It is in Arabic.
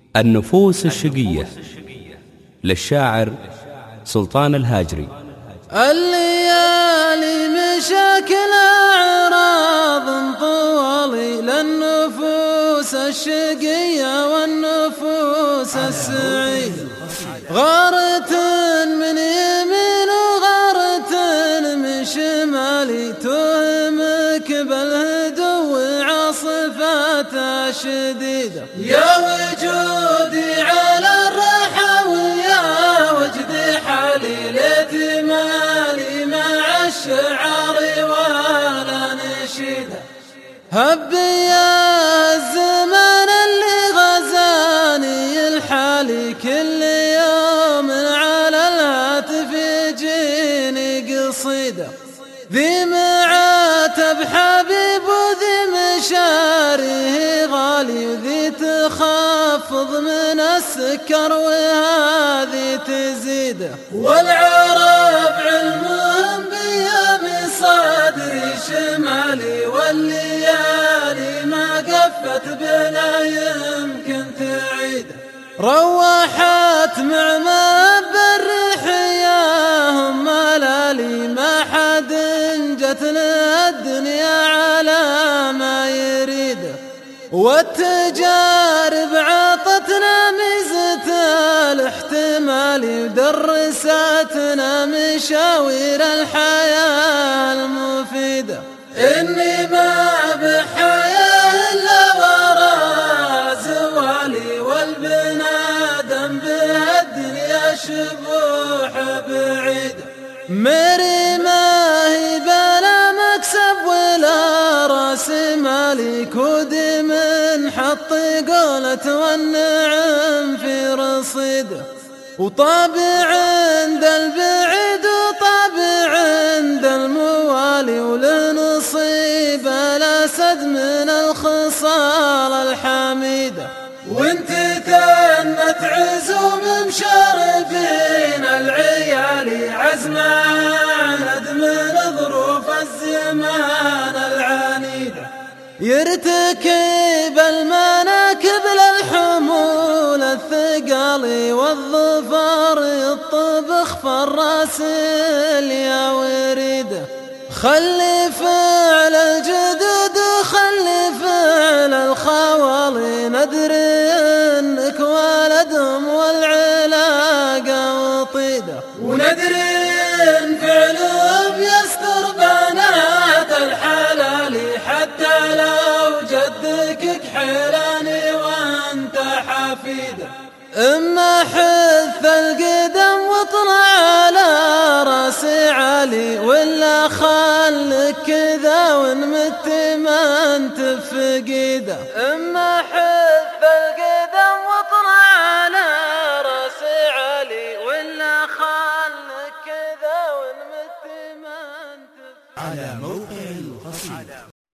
النفوس الشقية للشاعر سلطان الهاجري. الليالي مشاكل أعراض طوالي للنفوس الشقية والنفوس السعيدة، غارة من يمين وغارة من شمالي توهمك بالهدوء عاصفاتها شديدة. يا وجودي على الرحى ويا وجدي حالي ليت مالي مع الشعر ولا نشيده. هب يا الزمان اللي غزاني الحالي كل يوم على الهاتف يجيني قصيده. ذي معاتب حبيب وذي مشاره غالي وذي تخفض من السكر وهذه تزيده. والعرب علمهم بيم صدري شمالي والليالي ما قفت بلا يمكن تعيده. روحت مع ما بالرحياهم ملالي ما حد جتنا الدنيا على ما يريده. والتجارب عطتنا ميزة الاحتمال ودرستنا مشاوير الحياة المفيدة. إني ما بحياة إلا وراء زوالي والبنادم بها الدنيا شبوح بعيدة. مري ما هي بلا مكسب ولا راس مالي كودي من حط قولة والنعم في رصيده. وطابع عند البعيد وطابع عند الموالي ولنصيب الأسد من الخصال الحميدة. وانت تنت عزوم مشاربين العيالي عزما عند من ظروف الزمان العنيدة. يرتكب المناكب للحمول الثقالي والظفر يطبخ فالراس يا وريده. خلي فعل الجدود وخلي فعل الخوالي ندري انك ولدهم والعلاقة وطيدة. وندري ان فعلهم يستر بنات الحلال حتى لو جدك كحيلاني وانت حفيده. اما حث القدم واطلع على راس علي ولا خلك كذا ونمت ما انت فقيده. اما حث القدم واطلع على راس علي ولا خلك كذا ونمت ما انت. على موقع القصيدة.